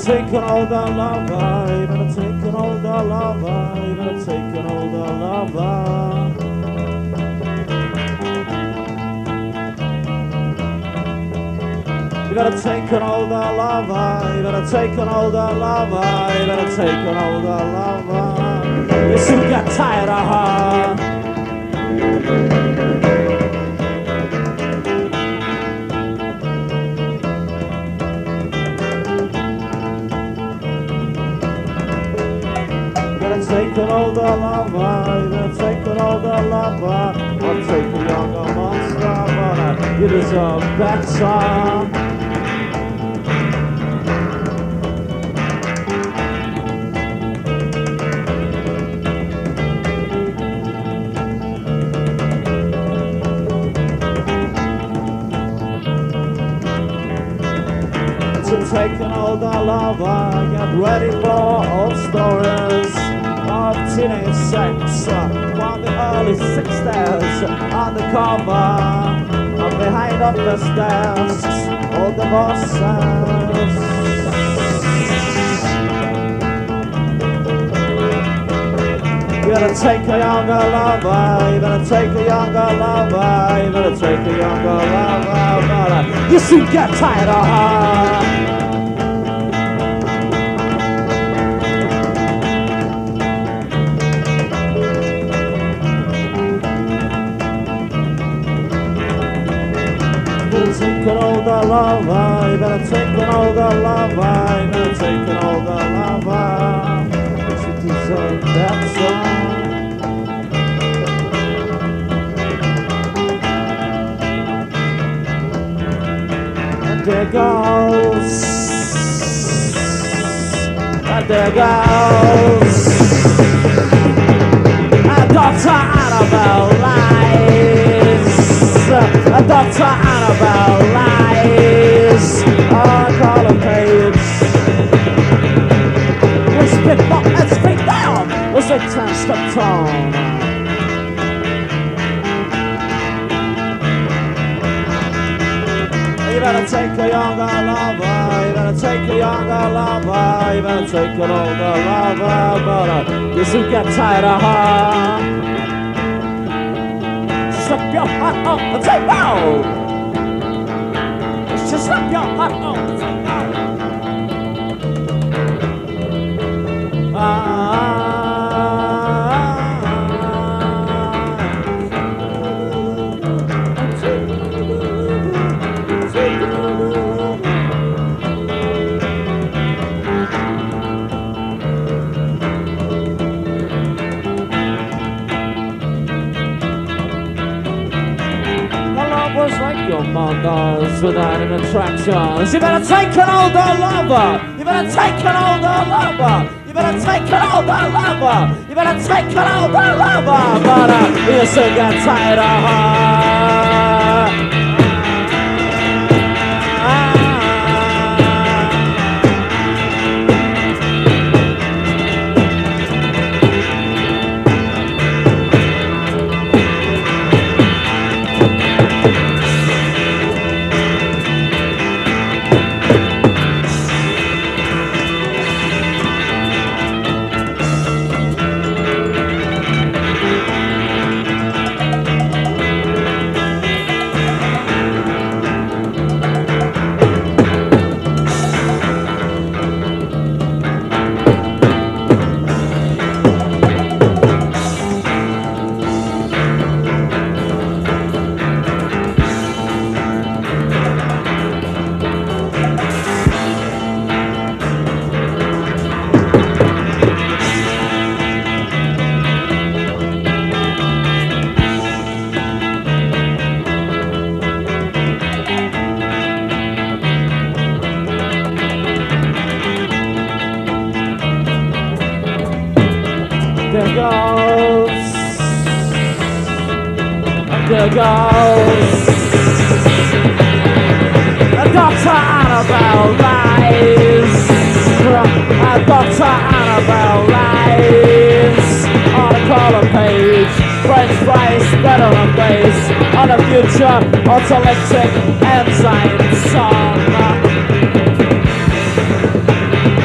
take an older lover. You better take an older lover. You better take an older lover. You better take an older lover. You better take an older lover. You better take an older lover. You soon get tired of her. Take an older lover, you better take an older lover, or take a younger monster, but you deserve better. To take an older lover, get ready for old stories of teenage sex from the early 60s. Undercover and behind up the stairs, all the bosses. You better take a younger lover. You better take a younger lover. You better take a younger lover. But you soon get tired of her. Take an older lover, you better take an older lover, you better take an older lover, but you deserve better. And there goes, and there goes, and Dr. Annabelle lies. Dr. Annabelle lies. I call a page. We spit up and speak down. Let's take 10 steps on. You better take a younger lover. You better take a younger lover. You better take an older lover. But you soon get tired of her. Slap your heart on the table. Just slap your heart on the table. Was like your mother's without an attraction. You better take an older lover. You better take an older lover. You better take an older lover. You better take an older lover. But you soon get tired of her. There goes, there goes, Dr. Annabelle lies. Dr. Annabelle lies. On a column page, French fries, better on base. On the future, autolytic enzyme song.